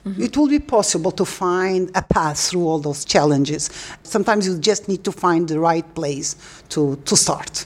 It will be possible to find a path through all those challenges. Sometimes you just need to find the right place to start.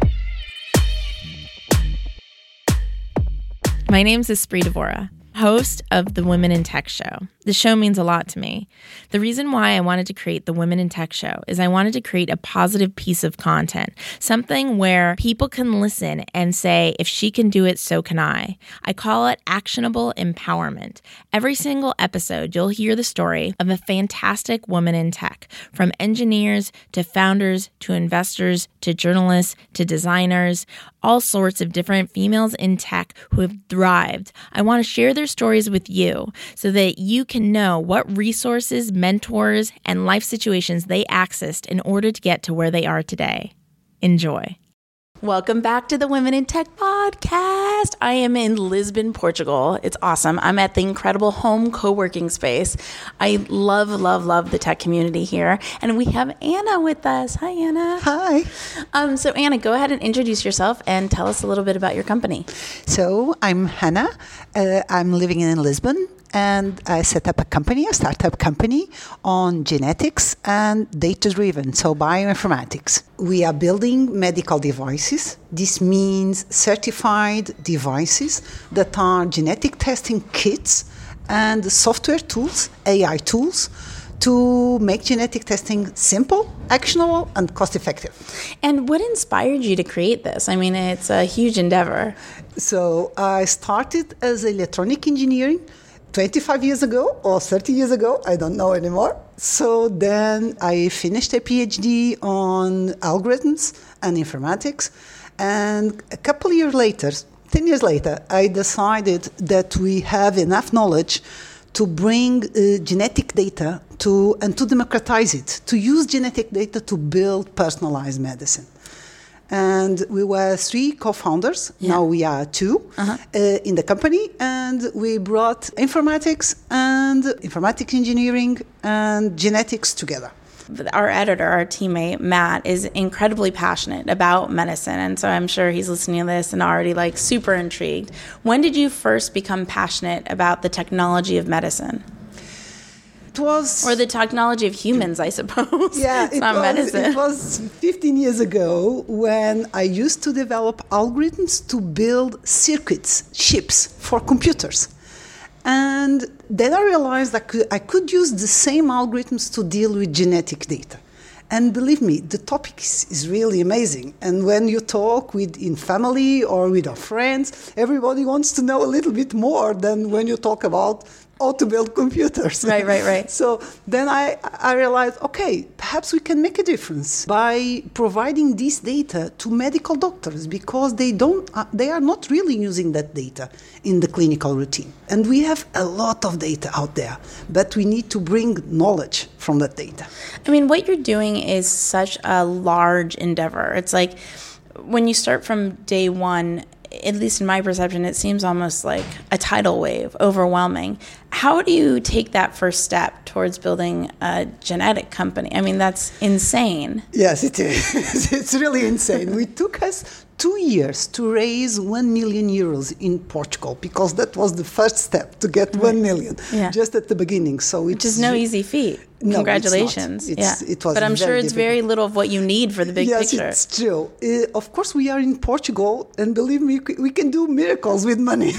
My name's Espree Devora, host of the Women in Tech Show. The show means a lot to me. The reason why I wanted to create the Women in Tech Show is I wanted to create a positive piece of content, something where people can listen and say, if she can do it, so can I. I call it actionable empowerment. Every single episode, you'll hear the story of a fantastic woman in tech, from engineers to founders to investors to journalists to designers, all sorts of different females in tech who have thrived. I want to share their stories with you so that you can know what resources, mentors, and life situations they accessed in order to get to where they are today. Enjoy. Welcome back to the Women in Tech podcast. I am in Lisbon, Portugal. It's awesome. I'm at the incredible home co-working space. I love the tech community here. And we have Anna with us. Hi, Anna. Hi. So Anna, go ahead and introduce yourself and tell us a little bit about your company. So I'm Hannah. I'm living in Lisbon. And I set up a startup company on genetics and data-driven, so bioinformatics. We are building medical devices. This means certified devices that are genetic testing kits and software tools, AI tools, to make genetic testing simple, actionable, and cost-effective. And what inspired you to create this? I mean, it's a huge endeavor. So I started as electronic engineering 25 years ago or 30 years ago, I don't know anymore. So then I finished a PhD on algorithms and informatics. And a couple of years later, 10 years later, I decided that we have enough knowledge to bring genetic data to democratize it, to use genetic data to build personalized medicine. And we were 3 co-founders. Yeah. Now we are 2 in the company. And we brought informatics and informatics engineering and genetics together. Our editor, our teammate, Matt, is incredibly passionate about medicine. And so I'm sure he's listening to this and already super intrigued. When did you first become passionate about the technology of medicine? Or the technology of humans, I suppose. Yeah, it's not medicine. It was 15 years ago when I used to develop algorithms to build circuits, chips for computers. And then I realized that I could use the same algorithms to deal with genetic data. And believe me, the topic is really amazing. And when you talk in family or with our friends, everybody wants to know a little bit more than when you talk about how to build computers. Right. So then I realized, okay, perhaps we can make a difference by providing this data to medical doctors because they are not really using that data in the clinical routine. And we have a lot of data out there, but we need to bring knowledge from that data. I mean, what you're doing is such a large endeavor. It's like when you start from day one, at least in my perception, it seems almost like a tidal wave, overwhelming. How do you take that first step towards building a genetic company? I mean, that's insane. Yes, it is. It's really insane. We took us 2 years to raise 1 million euros in Portugal because that was the first step to get 1 million just at the beginning. So which is no easy feat. No, congratulations. It was but I'm sure it's difficult. Very little of what you need for the big picture. Yes, it's true. Of course, we are in Portugal, and believe me, we can do miracles with money.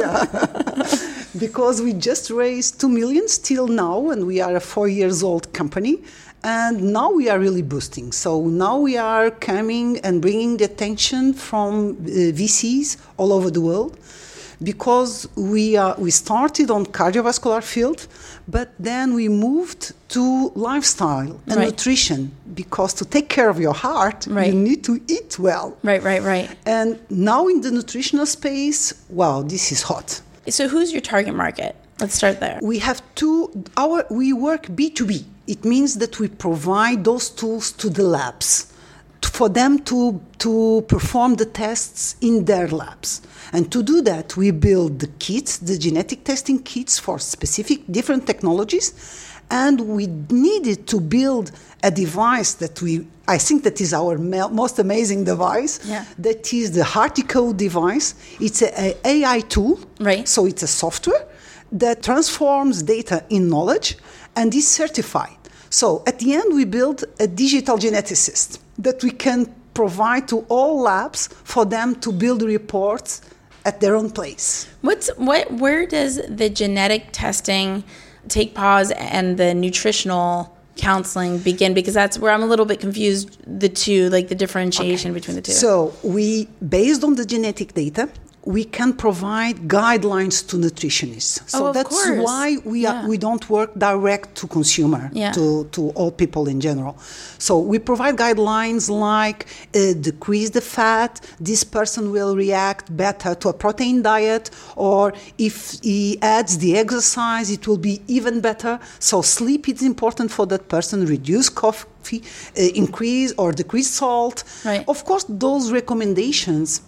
Because we just raised 2 million till now, and we are a 4-year-old company. And now we are really boosting. So now we are coming and bringing the attention from VCs all over the world. Because we started on cardiovascular field, but then we moved to lifestyle and nutrition, because to take care of your heart, you need to eat well. Right. And now in the nutritional space, wow, this is hot. So who's your target market? Let's start there. We have we work B2B. It means that we provide those tools to the labs for them to perform the tests in their labs. And to do that, we build the kits, the genetic testing kits for specific different technologies. And we needed to build a device that I think that is our most amazing device. Yeah. That is the HeartiCode device. It's an AI tool. Right. So it's a software that transforms data in knowledge and is certified. So at the end, we build a digital geneticist that we can provide to all labs for them to build reports at their own place. Where does the genetic testing take pause and the nutritional counseling begin? Because that's where I'm a little bit confused, the two, like the differentiation between the two. So based on the genetic data, we can provide guidelines to nutritionists. So that's why we don't work direct to consumer, to all people in general. So we provide guidelines like decrease the fat, this person will react better to a protein diet, or if he adds the exercise, it will be even better. So sleep is important for that person, reduce coffee, increase or decrease salt. Right. Of course, those recommendations,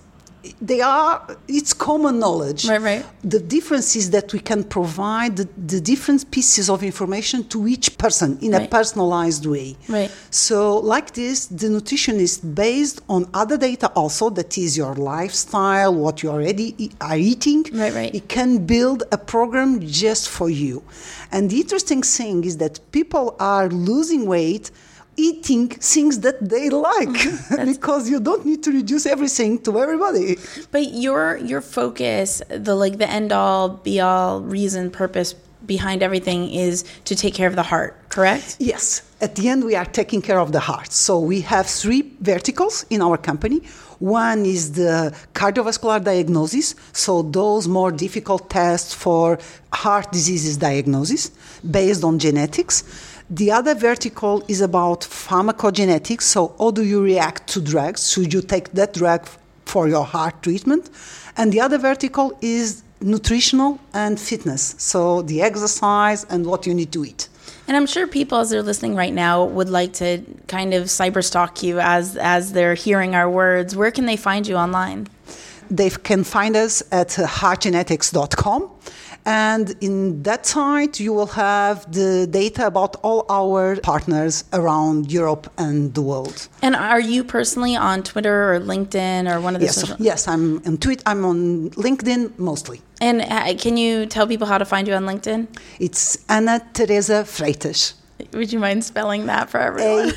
it's common knowledge. Right. The difference is that we can provide the different pieces of information to each person in a personalized way. Right. So like this, the nutritionist, based on other data also, that is your lifestyle, what you already are eating, it can build a program just for you. And the interesting thing is that people are losing weight eating things that they like, because you don't need to reduce everything to everybody. But your focus, the end all, be all, reason, purpose behind everything is to take care of the heart, correct? Yes. At the end, we are taking care of the heart. So we have 3 verticals in our company. One is the cardiovascular diagnosis, so those more difficult tests for heart diseases diagnosis based on genetics. The other vertical is about pharmacogenetics, so how do you react to drugs? Should you take that drug for your heart treatment? And the other vertical is nutritional and fitness, so the exercise and what you need to eat. And I'm sure people, as they're listening right now, would like to kind of cyberstalk you as they're hearing our words. Where can they find you online? They can find us at heartgenetics.com. And in that site, you will have the data about all our partners around Europe and the world. And are you personally on Twitter or LinkedIn or one of the Yes, I'm on Twitter. I'm on LinkedIn mostly. And can you tell people how to find you on LinkedIn? It's Ana Teresa Freitas. Would you mind spelling that for everyone?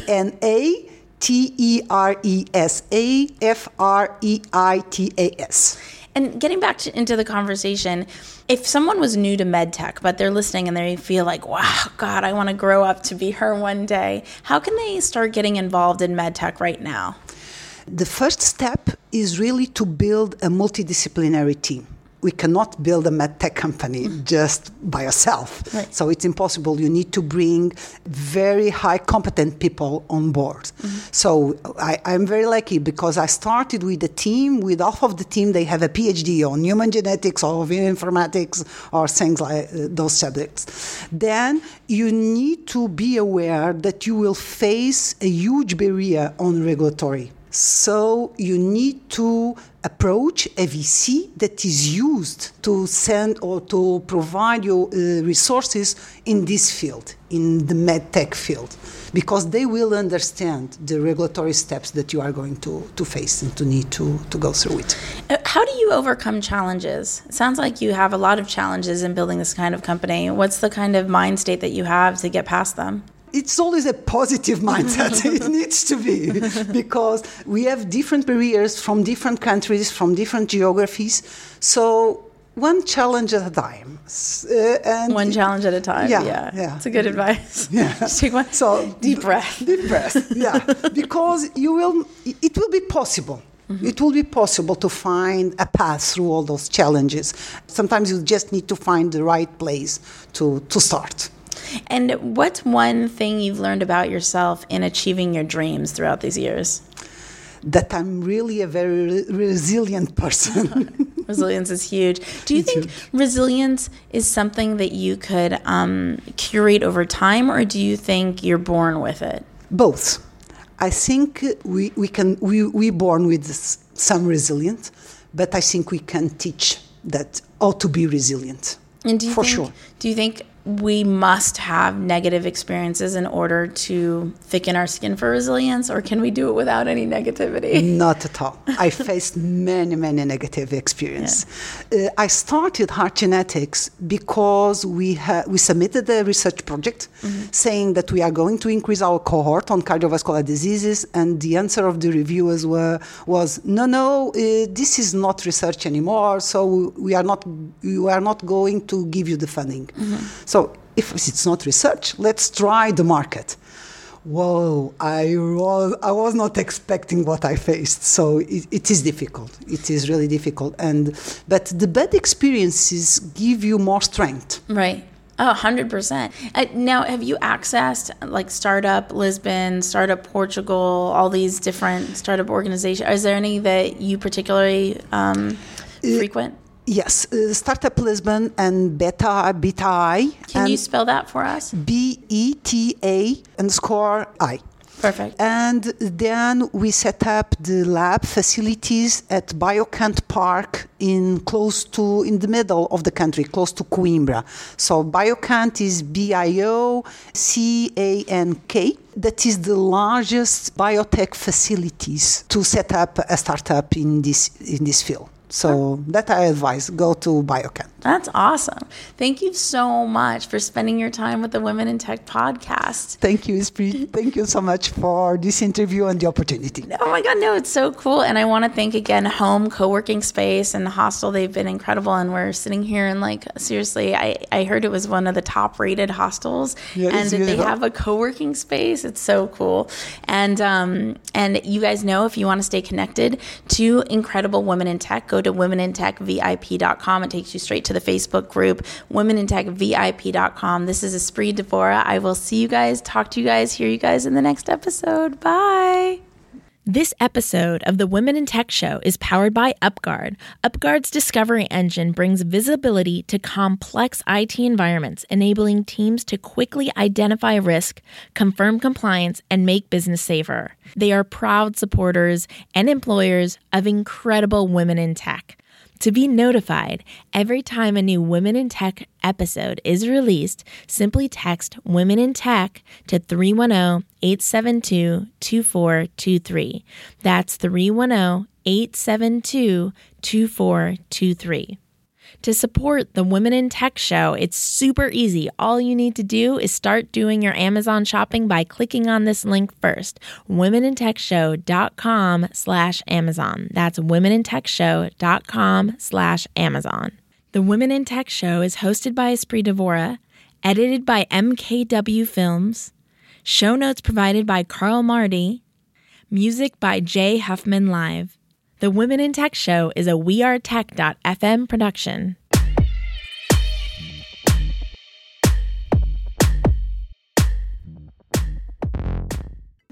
AnaTeresafreitas. And getting back into the conversation, if someone was new to medtech, but they're listening and they feel like, wow, God, I want to grow up to be her one day, how can they start getting involved in medtech right now? The first step is really to build a multidisciplinary team. We cannot build a medtech company just by yourself. Right. So it's impossible. You need to bring very high competent people on board. So I'm very lucky because I started with a team. With half of the team, they have a PhD on human genetics or informatics or things like those subjects. Then you need to be aware that you will face a huge barrier on regulatory. So you need to approach a VC that is used to send or to provide you resources in this field, in the medtech field, because they will understand the regulatory steps that you are going to face and to need to go through it. How do you overcome challenges? It sounds like you have a lot of challenges in building this kind of company. What's the kind of mind state that you have to get past them? It's always a positive mindset. It needs to be, because we have different barriers from different countries, from different geographies. So one challenge at a time. One challenge at a time. Yeah. It's a good advice. Yeah. Just take one deep breath. Deep breath. Yeah. Because it will be possible. It will be possible to find a path through all those challenges. Sometimes you just need to find the right place to start. And what's one thing you've learned about yourself in achieving your dreams throughout these years? That I'm really a very resilient person. Resilience is huge. Do you think resilience is something that you could curate over time, or do you think you're born with it? Both. I think we're born with some resilience, but I think we can teach that how to be resilient. And do you sure. Do you think we must have negative experiences in order to thicken our skin for resilience, or can we do it without any negativity? Not at all. I faced many negative experiences. Yeah. I started Heart Genetics because we submitted a research project saying that we are going to increase our cohort on cardiovascular diseases, and the answer of the reviewers was no, this is not research anymore, so we are not going to give you the funding. So if it's not research, let's try the market. Whoa, I was not expecting what I faced. So it is difficult. It is really difficult. But the bad experiences give you more strength. Right. Oh, 100%. Now, have you accessed like Startup Lisbon, Startup Portugal, all these different startup organizations? Is there any that you particularly frequent? Yes, Startup Lisbon and Beta-I. Can you spell that for us? BETA_I. Perfect. And then we set up the lab facilities at Biocant Park in the middle of the country, close to Coimbra. So Biocant is BIOCANK. That is the largest biotech facilities to set up a startup in this field. So that I advise, go to Biocant. That's awesome. Thank you so much for spending your time with the Women in Tech podcast. Thank you, Esprit. Thank you so much for this interview and the opportunity. Oh my God, no, it's so cool. And I want to thank again Home Co-working Space and the hostel. They've been incredible. And we're sitting here and seriously, I heard it was one of the top rated hostels. Yeah, and they have a co-working space. It's so cool. And you guys know, if you want to stay connected to incredible women in tech, go to womenintechvip.com. It takes you straight to the Facebook group, womenintechvip.com. This is Esprit Devora. I will see you guys, talk to you guys, hear you guys in the next episode. Bye. This episode of the Women in Tech Show is powered by UpGuard. UpGuard's discovery engine brings visibility to complex IT environments, enabling teams to quickly identify risk, confirm compliance, and make business safer. They are proud supporters and employers of incredible women in tech. To be notified every time a new Women in Tech episode is released, simply text Women in Tech to 310-872-2423. That's 310-872-2423. To support the Women in Tech Show, it's super easy. All you need to do is start doing your Amazon shopping by clicking on this link first, womenintechshow.com/Amazon. That's womenintechshow.com/Amazon. The Women in Tech Show is hosted by Esprit Devora, edited by MKW Films, show notes provided by Carl Marty, music by Jay Huffman Live. The Women in Tech Show is a WeAreTech.fm production.